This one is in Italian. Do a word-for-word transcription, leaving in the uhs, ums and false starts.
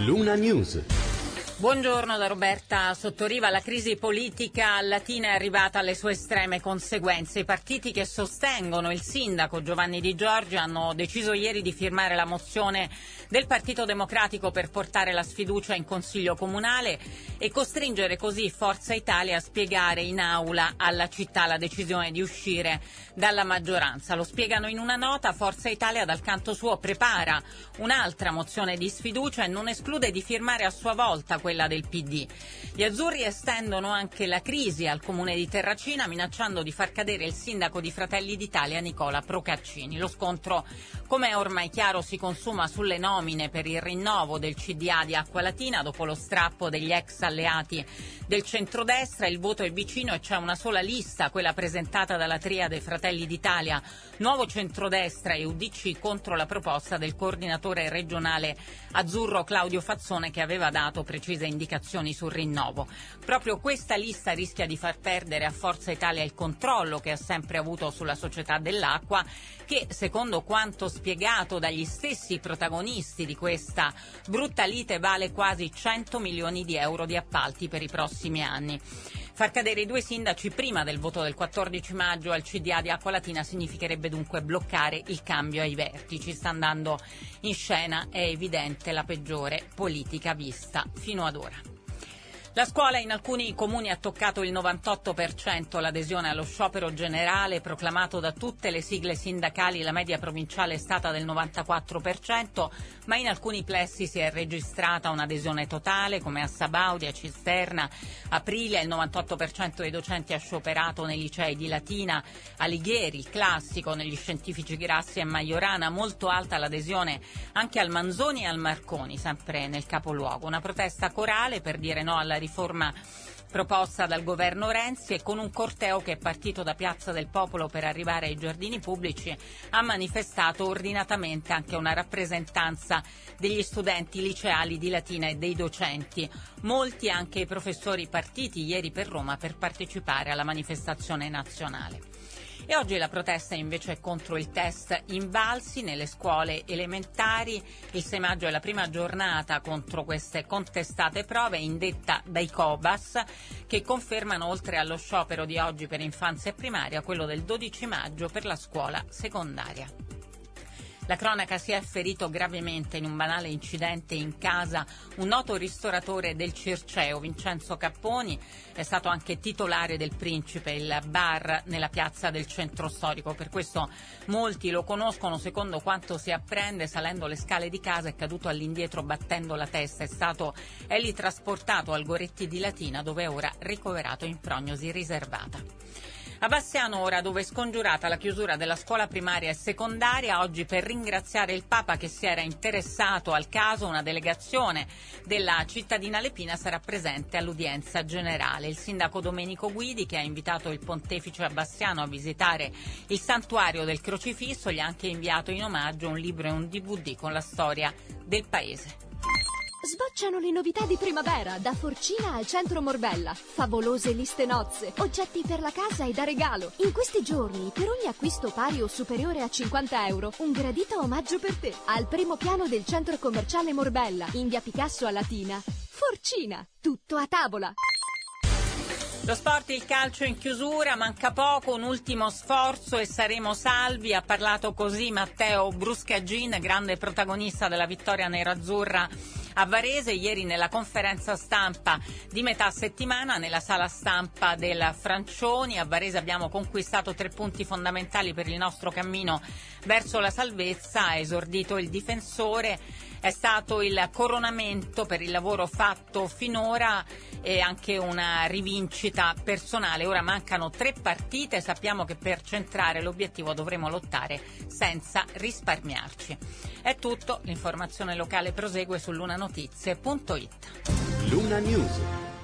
Luna News. Buongiorno da Roberta Sottoriva. La crisi politica latina è arrivata alle sue estreme conseguenze. I partiti che sostengono il sindaco Giovanni Di Giorgi hanno deciso ieri di firmare la mozione del Partito Democratico per portare la sfiducia in Consiglio Comunale e costringere così Forza Italia a spiegare in aula alla città la decisione di uscire dalla maggioranza. Lo spiegano in una nota. Forza Italia dal canto suo prepara un'altra mozione di sfiducia e non esclude di firmare a sua volta quella del P D. Gli azzurri estendono anche la crisi al comune di Terracina, minacciando di far cadere il sindaco di Fratelli d'Italia Nicola Procaccini. Lo scontro, come è ormai chiaro, si consuma sulle nomine per il rinnovo del C D A di Acqualatina dopo lo strappo degli ex alleati del centrodestra. Il voto è vicino e c'è una sola lista, quella presentata dalla triade Fratelli d'Italia, Nuovo Centrodestra e U D C, contro la proposta del coordinatore regionale azzurro Claudio Fazzone, che aveva dato precise indicazioni sul rinnovo. Proprio questa lista rischia di far perdere a Forza Italia il controllo che ha sempre avuto sulla società dell'acqua, che, secondo quanto spiegato dagli stessi protagonisti di questa brutta lite, vale quasi cento milioni di euro di appalti per i prossimi anni. Far cadere i due sindaci prima del voto del quattordici maggio al C D A di Acqualatina significherebbe dunque bloccare il cambio ai vertici. Sta andando in scena, è evidente, la peggiore politica vista fino ad ora. La scuola in alcuni comuni ha toccato il novantotto per cento, l'adesione allo sciopero generale proclamato da tutte le sigle sindacali. La media provinciale è stata del novantaquattro per cento, ma in alcuni plessi si è registrata un'adesione totale, come a Sabaudia, a Cisterna, Aprilia. Il novantotto per cento dei docenti ha scioperato nei licei di Latina, Alighieri, il Classico, negli Scientifici Grassi e Majorana. Molto alta l'adesione anche al Manzoni e al Marconi, sempre nel capoluogo. Una protesta corale per dire no alla riforma proposta dal governo Renzi, e con un corteo che è partito da Piazza del Popolo per arrivare ai giardini pubblici ha manifestato ordinatamente anche una rappresentanza degli studenti liceali di Latina e dei docenti. Molti anche i professori partiti ieri per Roma per partecipare alla manifestazione nazionale. E oggi la protesta invece è contro il test Invalsi nelle scuole elementari. Il sei maggio è la prima giornata contro queste contestate prove, indetta dai Cobas, che confermano, oltre allo sciopero di oggi per infanzia e primaria, quello del dodici maggio per la scuola secondaria. La cronaca: si è ferito gravemente in un banale incidente in casa un noto ristoratore del Circeo, Vincenzo Capponi. È stato anche titolare del Principe, il bar nella piazza del centro storico. Per questo molti lo conoscono. Secondo quanto si apprende, salendo le scale di casa è caduto all'indietro battendo la testa. È stato è lì trasportato al Goretti di Latina, dove è ora ricoverato in prognosi riservata. A Bassiano ora, dove è scongiurata la chiusura della scuola primaria e secondaria, oggi per ringraziare il Papa che si era interessato al caso, una delegazione della cittadina lepina sarà presente all'udienza generale. Il sindaco Domenico Guidi, che ha invitato il pontefice a Bassiano a visitare il santuario del Crocifisso, gli ha anche inviato in omaggio un libro e un D V D con la storia del paese. Sbocciano le novità di primavera, da Forcina al centro Morbella. Favolose liste nozze, oggetti per la casa e da regalo. In questi giorni, per ogni acquisto pari o superiore a cinquanta euro, un gradito omaggio per te. Al primo piano del centro commerciale Morbella, in via Picasso a Latina. Forcina, tutto a tavola. Lo sport, il calcio in chiusura, manca poco, un ultimo sforzo e saremo salvi. Ha parlato così Matteo Bruscagin, grande protagonista della vittoria nerazzurra a Varese ieri nella conferenza stampa di metà settimana nella sala stampa del Francioni. A Varese abbiamo conquistato tre punti fondamentali per il nostro cammino verso la salvezza, ha esordito il difensore. È stato il coronamento per il lavoro fatto finora e anche una rivincita personale. Ora mancano tre partite, sappiamo che per centrare l'obiettivo dovremo lottare senza risparmiarci. È tutto, l'informazione locale prosegue su lunanotizie punto it. Luna News.